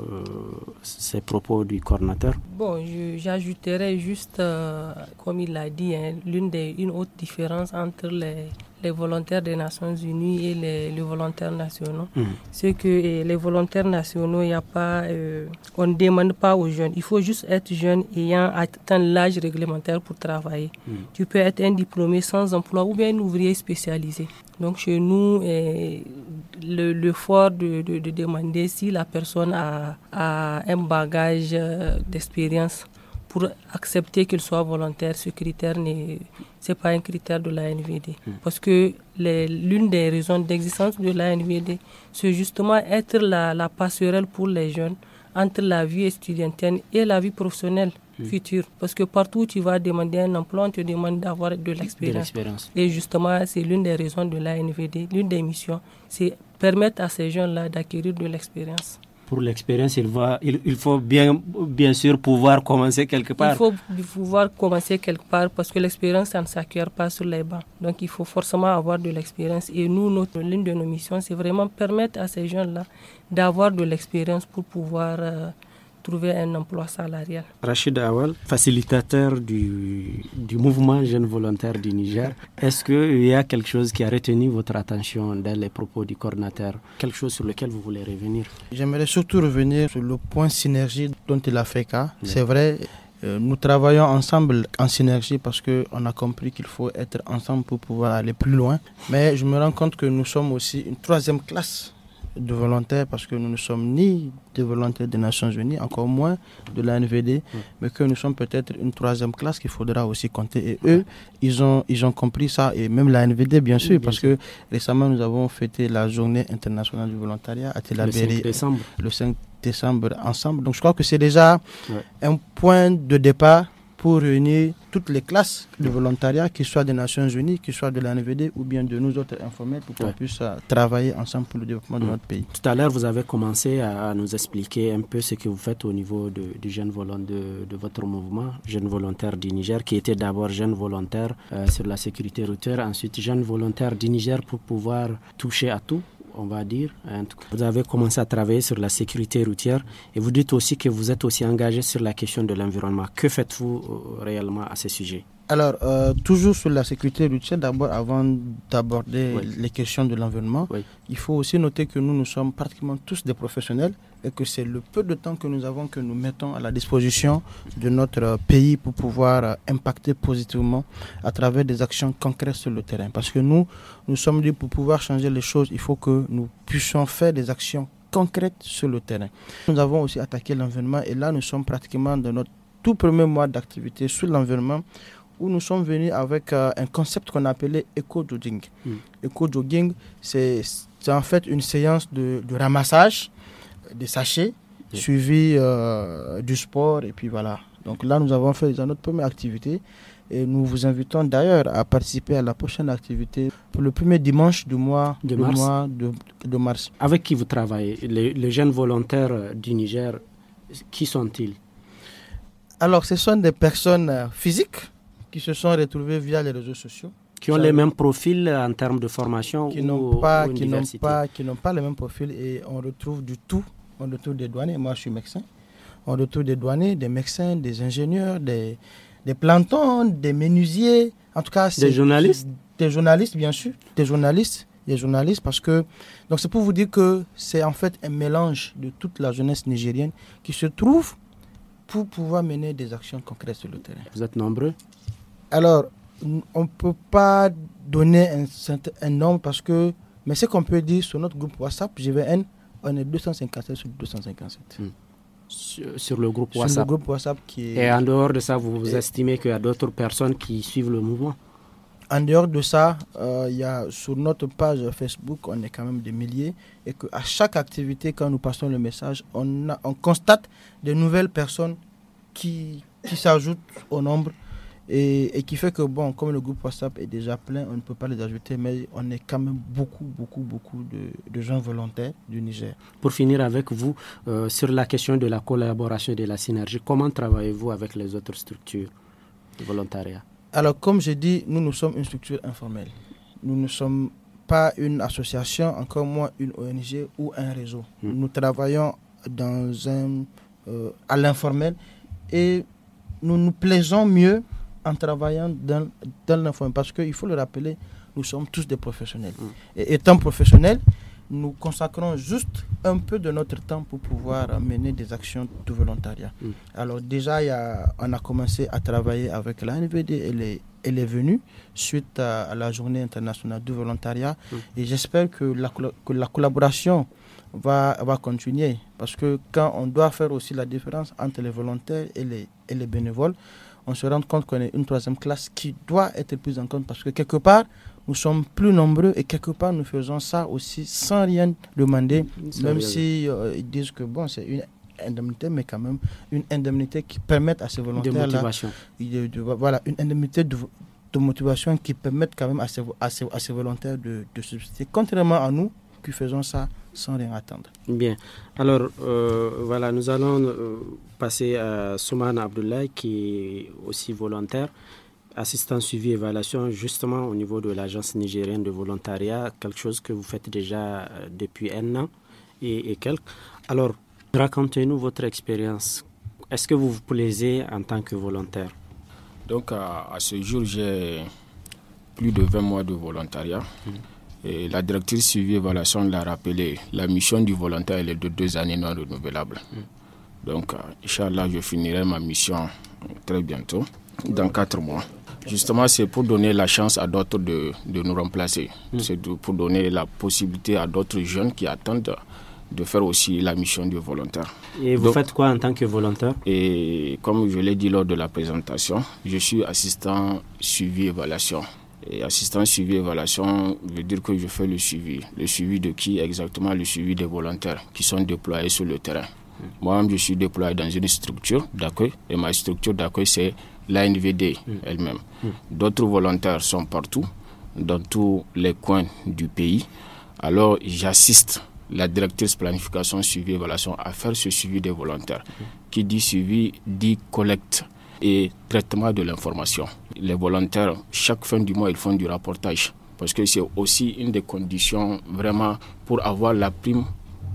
S2: ces propos du coordinateur?
S3: Bon, je, j'ajouterais juste, euh, comme il l'a dit, hein, l'une des, une autre différence entre les les volontaires des Nations Unies et les, les volontaires nationaux, mmh. c'est que eh, les volontaires nationaux, y a pas, euh, on ne demande pas aux jeunes. Il faut juste être jeune ayant atteint l'âge réglementaire pour travailler. Mmh. Tu peux être un diplômé sans emploi ou bien un ouvrier spécialisé. Donc chez nous, eh, le, le fort de, de, de demander si la personne a, a un bagage euh, d'expérience pour accepter qu'il soit volontaire, ce critère n'est c'est pas un critère de l'A N V D. Mmh. Parce que les, l'une des raisons d'existence de l'A N V D, c'est justement être la, la passerelle pour les jeunes entre la vie estudiantine et la vie professionnelle mmh. future. Parce que partout où tu vas demander un emploi, on te demande d'avoir de l'expérience. de l'expérience. Et justement, c'est l'une des raisons de l'A N V D, l'une des missions, c'est permettre à ces jeunes-là d'acquérir de l'expérience.
S2: Pour l'expérience, il, va, il, il faut bien, bien sûr pouvoir commencer quelque part.
S3: Il faut pouvoir commencer quelque part parce que l'expérience, ça ne s'acquiert pas sur les bancs. Donc, il faut forcément avoir de l'expérience. Et nous, notre l'une de nos missions, c'est vraiment permettre à ces jeunes-là d'avoir de l'expérience pour pouvoir euh, trouver un emploi salarial.
S2: Rachid Awal, facilitateur du, du mouvement Jeunes Volontaires du Niger. Est-ce qu'il y a quelque chose qui a retenu votre attention dans les propos du coordinateur? Quelque chose sur lequel vous voulez revenir?
S4: J'aimerais surtout revenir sur le point synergie dont il a fait cas. Oui. C'est vrai, euh, nous travaillons ensemble en synergie parce qu'on a compris qu'il faut être ensemble pour pouvoir aller plus loin. Mais je me rends compte que nous sommes aussi une troisième classe de volontaires parce que nous ne sommes ni des volontaires des Nations Unies, encore moins de l'A N V D, mmh. mais que nous sommes peut-être une troisième classe qu'il faudra aussi compter. Et eux, ils ont, ils ont compris ça, et même l'A N V D, bien sûr, oui, bien parce sûr. que récemment, nous avons fêté la journée internationale du volontariat à Tillabéri, le cinq décembre. Le cinq décembre ensemble. Donc je crois que c'est déjà ouais. un point de départ pour réunir toutes les classes de volontariat, qu'ils soient des Nations Unies, qu'ils soient de l'A N V D ou bien de nous autres informels, pour qu'on ouais. puisse uh, travailler ensemble pour le développement mmh. de notre pays.
S2: Tout à l'heure, vous avez commencé à, à nous expliquer un peu ce que vous faites au niveau de, du jeune volontaire de, de votre mouvement, Jeunes Volontaires du Niger, qui était d'abord Jeunes Volontaires euh, sur la sécurité routière, ensuite Jeunes Volontaires du Niger pour pouvoir toucher à tout, on va dire. Vous avez commencé à travailler sur la sécurité routière et vous dites aussi que vous êtes aussi engagé sur la question de l'environnement. Que faites-vous euh, réellement à ce sujet?
S4: Alors, euh, toujours sur la sécurité routière, d'abord, avant d'aborder oui. les questions de l'environnement, oui. il faut aussi noter que nous, nous sommes pratiquement tous des professionnels et que c'est le peu de temps que nous avons que nous mettons à la disposition de notre pays pour pouvoir impacter positivement à travers des actions concrètes sur le terrain. Parce que nous, nous sommes dit pour pouvoir changer les choses, il faut que nous puissions faire des actions concrètes sur le terrain. Nous avons aussi attaqué l'environnement et là, nous sommes pratiquement dans notre tout premier mois d'activité sur l'environnement où nous sommes venus avec euh, un concept qu'on appelait éco-jogging. Mm. Éco-jogging, c'est, c'est en fait une séance de, de ramassage des sachets, mm. suivi euh, du sport, et puis voilà. Donc là, nous avons fait notre première activité, et nous vous invitons d'ailleurs à participer à la prochaine activité pour le premier dimanche du mois de, mars. Mois de, de mars.
S2: Avec qui vous travaillez? Les, les jeunes volontaires du Niger, qui sont-ils?
S4: Alors, ce sont des personnes euh, physiques, qui se sont retrouvés via les réseaux sociaux.
S2: Qui ont les mêmes profils en termes de formation
S4: qui
S2: ou,
S4: n'ont pas,
S2: ou
S4: qui n'ont pas, qui n'ont pas les mêmes profils et on retrouve du tout. On retrouve des douaniers, moi je suis médecin. On retrouve des douaniers, des médecins, des ingénieurs, des, des plantons, des menuisiers. En tout cas, c'est
S2: des journalistes.
S4: Des journalistes, bien sûr. Des journalistes, des journalistes parce que donc c'est pour vous dire que c'est en fait un mélange de toute la jeunesse nigérienne qui se trouve pour pouvoir mener des actions concrètes sur le terrain.
S2: Vous êtes nombreux?
S4: Alors, on ne peut pas donner un, un nombre parce que... Mais ce qu'on peut dire sur notre groupe WhatsApp, G V N, on est deux cent cinquante-sept sur deux cent cinquante-sept.
S2: Hmm. Sur, sur le groupe
S4: sur
S2: WhatsApp.
S4: Sur le groupe WhatsApp qui est...
S2: Et en dehors de ça, vous, vous estimez qu'il y a d'autres personnes qui suivent le mouvement?
S4: En dehors de ça, euh, il y a, sur notre page Facebook, on est quand même des milliers. Et qu'à chaque activité, quand nous passons le message, on, a, on constate de nouvelles personnes qui, qui s'ajoutent au nombre. Et, et qui fait que, bon, comme le groupe WhatsApp est déjà plein, on ne peut pas les ajouter, mais on est quand même beaucoup, beaucoup, beaucoup de, de gens volontaires du Niger.
S2: Pour finir avec vous, euh, sur la question de la collaboration et de la synergie, comment travaillez-vous avec les autres structures de volontariat?
S4: Alors, comme j'ai dit, nous, nous sommes une structure informelle. Nous ne sommes pas une association, encore moins une O N G ou un réseau. Mmh. Nous travaillons dans un, euh, à l'informel et nous nous plaisons mieux en travaillant dans, dans l'informel. Parce qu'il faut le rappeler, nous sommes tous des professionnels. Mmh. Et étant professionnels, nous consacrons juste un peu de notre temps pour pouvoir mener des actions de volontariat. Mmh. Alors déjà, y a, on a commencé à travailler avec la N V D, elle est, elle est venue suite à, à la journée internationale du volontariat. Mmh. Et j'espère que la, que la collaboration va, va continuer. Parce que quand on doit faire aussi la différence entre les volontaires et les, et les bénévoles, on se rend compte qu'on est une troisième classe qui doit être prise en compte parce que quelque part, nous sommes plus nombreux et quelque part, nous faisons ça aussi sans rien demander, sans même rien. si euh, ils disent que bon, c'est une indemnité, mais quand même une indemnité qui permet à ces volontaires-là...
S2: De motivation.
S4: De, de, voilà, une indemnité de, de motivation qui permet quand même à ces, à ces, à ces volontaires de, de subsister, contrairement à nous qui faisons ça sans rien attendre.
S2: Bien. Alors, euh, voilà, nous allons euh, passer à Soumana Abdoulaye, qui est aussi volontaire, assistant suivi évaluation, justement au niveau de l'agence nigérienne de volontariat, quelque chose que vous faites déjà depuis un an et, et quelques. Alors, racontez-nous votre expérience. Est-ce que vous vous plaisez en tant que volontaire?
S5: Donc, à, à ce jour, j'ai plus de vingt mois de volontariat. Mmh. Et la directrice suivi évaluation l'a rappelé, la mission du volontaire elle est de deux années non renouvelables. Mm. Donc, euh, Inch'Allah, je finirai ma mission très bientôt, dans quatre mois. Justement, c'est pour donner la chance à d'autres de, de nous remplacer. Mm. C'est de, pour donner la possibilité à d'autres jeunes qui attendent de faire aussi la mission du volontaire.
S2: Et vous Donc, faites quoi en tant que volontaire?
S5: Et comme je l'ai dit lors de la présentation, je suis assistant suivi évaluation. Et assistant suivi évaluation veut dire que je fais le suivi. Le suivi de qui exactement? Le suivi des volontaires qui sont déployés sur le terrain. Mmh. Moi-même, je suis déployé dans une structure d'accueil. Et ma structure d'accueil, c'est l'A N V D mmh. elle-même. Mmh. D'autres volontaires sont partout, dans tous les coins du pays. Alors, j'assiste la directrice planification, suivi évaluation à faire ce suivi des volontaires. Mmh. Qui dit suivi, dit collecte et traitement de l'information. Les volontaires, chaque fin du mois, ils font du rapportage parce que c'est aussi une des conditions vraiment pour avoir la prime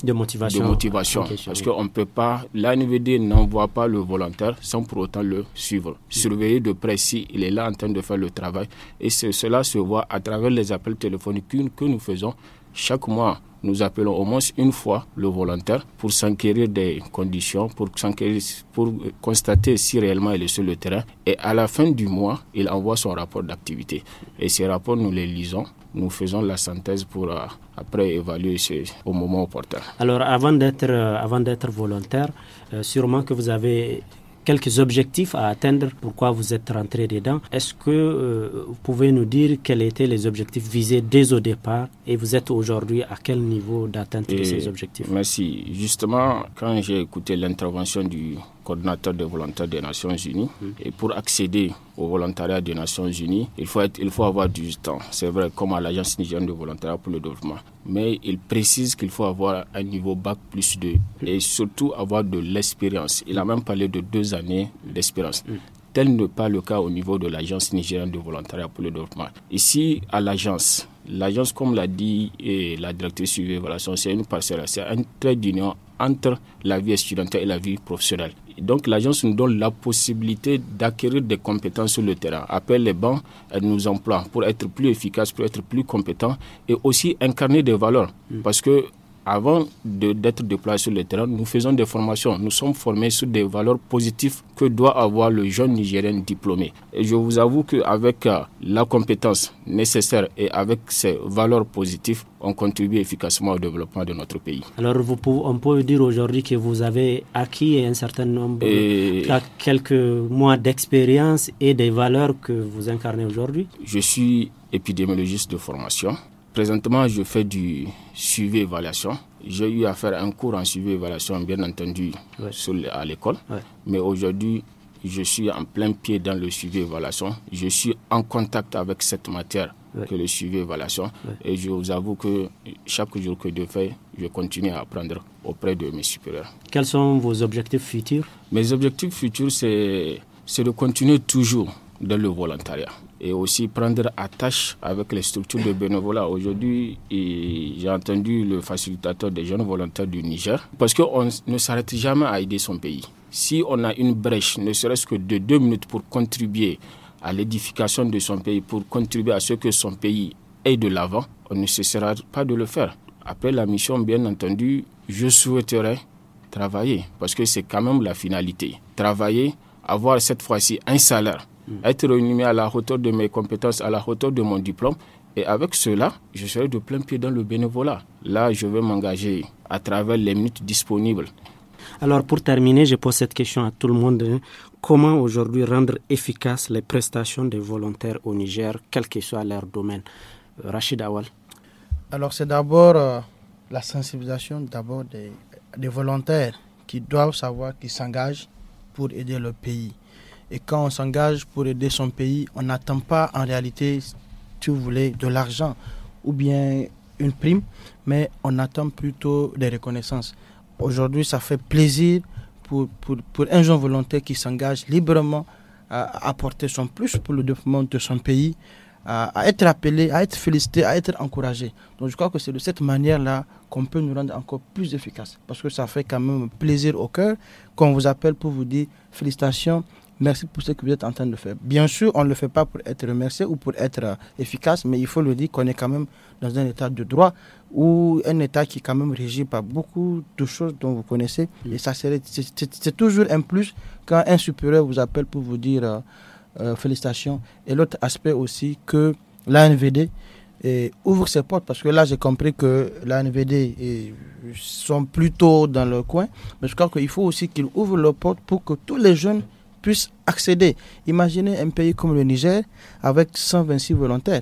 S2: de motivation.
S5: De motivation. Okay, parce oui. qu'on ne peut pas, l'A N V D n'envoie pas le volontaire sans pour autant le suivre. Mmh. Surveiller de près s'il est là en train de faire le travail. Et cela se voit à travers les appels téléphoniques que nous faisons chaque mois. Nous appelons au moins une fois le volontaire pour s'enquérir des conditions, pour s'enquérir, pour constater si réellement il est sur le terrain. Et à la fin du mois, il envoie son rapport d'activité. Et ces rapports, nous les lisons. Nous faisons la synthèse pour euh, après évaluer ce, au moment opportun.
S2: Alors, avant d'être, euh, avant d'être volontaire, euh, sûrement que vous avez quelques objectifs à atteindre. Pourquoi vous êtes rentré dedans? Est-ce que euh, vous pouvez nous dire quels étaient les objectifs visés dès au départ et vous êtes aujourd'hui à quel niveau d'atteinte et de ces objectifs?
S5: Merci. Justement, quand j'ai écouté l'intervention du coordinateur des volontaires des Nations Unies, mmh. et pour accéder au volontariat des Nations Unies, il faut, être, il faut avoir du temps. C'est vrai, comme à l'Agence nigérienne de volontariat pour le développement. Mais il précise qu'il faut avoir un niveau bac plus deux mmh. et surtout avoir de l'expérience. Il a même parlé de deux années d'expérience. Mmh. Tel n'est pas le cas au niveau de l'Agence nigérienne de volontariat pour le développement. Ici, à l'agence, l'agence, comme l'a dit et la directrice suivi évaluation, c'est une parcelle, c'est un trait d'union entre la vie étudiantale et la vie professionnelle. Donc l'agence nous donne la possibilité d'acquérir des compétences sur le terrain. Après les bancs, elle nous emploie pour être plus efficace, pour être plus compétent et aussi incarner des valeurs. Mmh. Parce que avant de, d'être déployés sur le terrain, nous faisons des formations. Nous sommes formés sur des valeurs positives que doit avoir le jeune Nigérien diplômé. Et je vous avoue qu'avec euh, la compétence nécessaire et avec ces valeurs positives, on contribue efficacement au développement de notre pays.
S2: Alors, vous pouvez, on peut dire aujourd'hui que vous avez acquis un certain nombre, et... quelques mois d'expérience et des valeurs que vous incarnez aujourd'hui?
S5: Je suis épidémiologiste de formation. Présentement, je fais du suivi-évaluation. J'ai eu à faire un cours en suivi-évaluation, bien entendu, ouais. sur, à l'école. Ouais. Mais aujourd'hui, je suis en plein pied dans le suivi-évaluation. Je suis en contact avec cette matière ouais. que le suivi-évaluation. Ouais. Et je vous avoue que chaque jour que je fais, je continue à apprendre auprès de mes supérieurs.
S2: Quels sont vos objectifs futurs?
S5: Mes objectifs futurs, c'est, c'est de continuer toujours dans le volontariat et aussi prendre attache avec les structures de bénévolat. Aujourd'hui, j'ai entendu le facilitateur des jeunes volontaires du Niger, parce qu'on ne s'arrête jamais à aider son pays. Si on a une brèche, ne serait-ce que de deux minutes pour contribuer à l'édification de son pays, pour contribuer à ce que son pays aille de l'avant, on ne cessera pas de le faire. Après la mission, bien entendu, je souhaiterais travailler, parce que c'est quand même la finalité. Travailler, avoir cette fois-ci un salaire, être réuni à la hauteur de mes compétences, à la hauteur de mon diplôme. Et avec cela, je serai de plein pied dans le bénévolat. Là, je vais m'engager à travers les minutes disponibles.
S2: Alors, pour terminer, je pose cette question à tout le monde. Comment aujourd'hui rendre efficaces les prestations des volontaires au Niger, quel que soit leur domaine? Rachid Awal.
S4: Alors, c'est d'abord euh, la sensibilisation d'abord des, des volontaires qui doivent savoir qu'ils s'engagent pour aider le pays. Et quand on s'engage pour aider son pays, on n'attend pas en réalité, si vous voulez, de l'argent ou bien une prime, mais on attend plutôt des reconnaissances. Aujourd'hui, ça fait plaisir pour, pour, pour un jeune volontaire qui s'engage librement à apporter son plus pour le développement de son pays, à, à être appelé, à être félicité, à être encouragé. Donc je crois que c'est de cette manière-là qu'on peut nous rendre encore plus efficaces, parce que ça fait quand même plaisir au cœur qu'on vous appelle pour vous dire félicitations. Merci pour ce que vous êtes en train de faire. Bien sûr, on ne le fait pas pour être remercié ou pour être euh, efficace, mais il faut le dire qu'on est quand même dans un état de droit ou un état qui est quand même régi par beaucoup de choses dont vous connaissez. Et ça, c'est, c'est, c'est toujours un plus quand un supérieur vous appelle pour vous dire euh, euh, félicitations. Et l'autre aspect aussi, que l'A N V D et ouvre ses portes, parce que là j'ai compris que l'A N V D et, sont plutôt dans le coin, mais je crois qu'il faut aussi qu'ils ouvrent leurs portes pour que tous les jeunes puissent accéder. Imaginez un pays comme le Niger avec cent vingt-six volontaires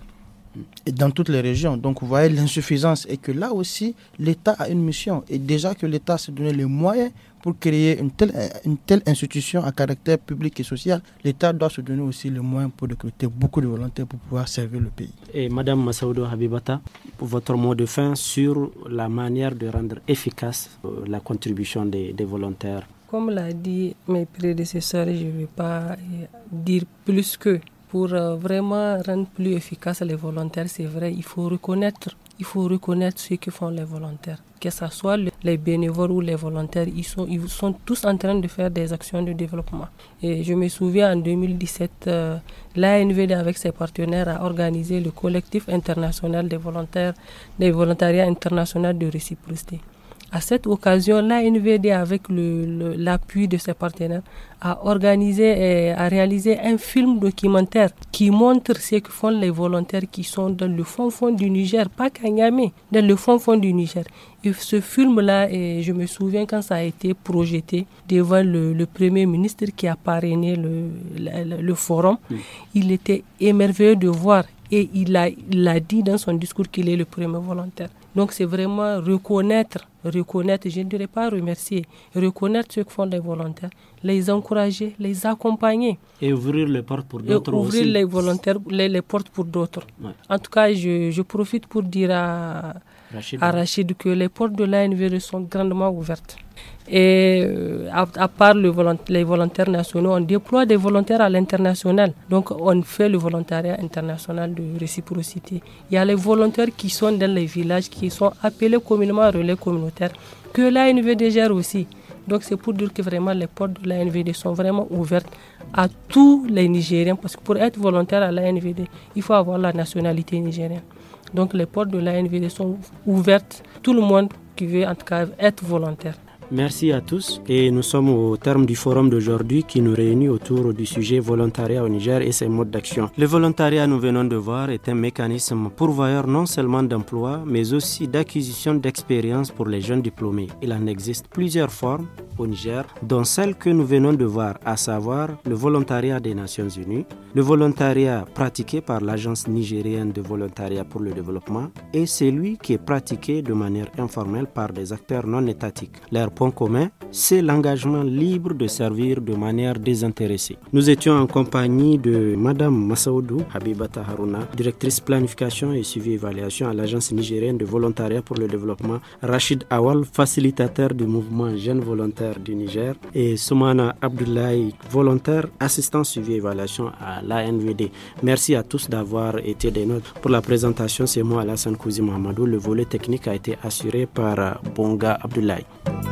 S4: et dans toutes les régions. Donc vous voyez l'insuffisance et que là aussi l'État a une mission et déjà que l'État s'est donné les moyens pour créer une telle, une telle institution à caractère public et social, l'État doit se donner aussi les moyens pour recruter beaucoup de volontaires pour pouvoir servir le pays.
S2: Et Madame Massaoudou Habibata, votre mot de fin sur la manière de rendre efficace la contribution des, des volontaires.
S3: Comme l'a dit mes prédécesseurs, je ne vais pas dire plus que pour vraiment rendre plus efficace les volontaires, c'est vrai, il faut reconnaître il faut reconnaître ce que font les volontaires. Que ce soit les bénévoles ou les volontaires, ils sont, ils sont tous en train de faire des actions de développement. Et je me souviens en deux mille dix-sept, euh, l'A N V D avec ses partenaires a organisé le collectif international des volontaires, des volontariats international de réciprocité. À cette occasion, l'A N V D, avec le, le, l'appui de ses partenaires, a organisé et a réalisé un film documentaire qui montre ce que font les volontaires qui sont dans le fond fond du Niger, pas qu'à Niamey, dans le fond fond du Niger. Et ce film-là, et je me souviens quand ça a été projeté devant le, le Premier ministre qui a parrainé le, le, le forum, oui. Il était émerveillé de voir et il a, il a dit dans son discours qu'il est le premier volontaire. Donc c'est vraiment reconnaître, reconnaître, je ne dirais pas remercier, reconnaître ce que font les volontaires, les encourager, les accompagner.
S2: Et ouvrir les portes pour d'autres
S3: et ouvrir
S2: aussi.
S3: les volontaires, les, les portes pour d'autres. Ouais. En tout cas, je, je profite pour dire à, à Rachid que les portes de l'A N V D sont grandement ouvertes. Et à, à part le volont, les volontaires nationaux, on déploie des volontaires à l'international. Donc on fait le volontariat international de réciprocité. Il y a les volontaires qui sont dans les villages, qui sont appelés communément relais communautaires, que l'A N V D gère aussi. Donc c'est pour dire que vraiment les portes de l'A N V D sont vraiment ouvertes à tous les Nigériens. Parce que pour être volontaire à l'A N V D, il faut avoir la nationalité nigérienne. Donc les portes de l'A N V D sont ouvertes. Tout le monde qui veut en tout cas être volontaire.
S2: Merci à tous et nous sommes au terme du forum d'aujourd'hui qui nous réunit autour du sujet volontariat au Niger et ses modes d'action. Le volontariat, nous venons de voir, est un mécanisme pourvoyeur non seulement d'emploi mais aussi d'acquisition d'expérience pour les jeunes diplômés. Il en existe plusieurs formes au Niger, dont celle que nous venons de voir, à savoir le volontariat des Nations Unies, le volontariat pratiqué par l'Agence nigérienne de volontariat pour le développement et celui qui est pratiqué de manière informelle par des acteurs non étatiques. Leur point commun, c'est l'engagement libre de servir de manière désintéressée. Nous étions en compagnie de Madame Massaoudou Habibata Haruna, directrice planification et suivi évaluation à l'Agence nigérienne de volontariat pour le développement, Rachid Awal, facilitateur du mouvement Jeunes volontaires du Niger, et Soumana Abdoulaye, volontaire assistant suivi évaluation à l'A N V D. Merci à tous d'avoir été des nôtres. Pour la présentation, c'est moi Alassane Kouzi Mohamedou. Le volet technique a été assuré par Bonga Abdoulaye.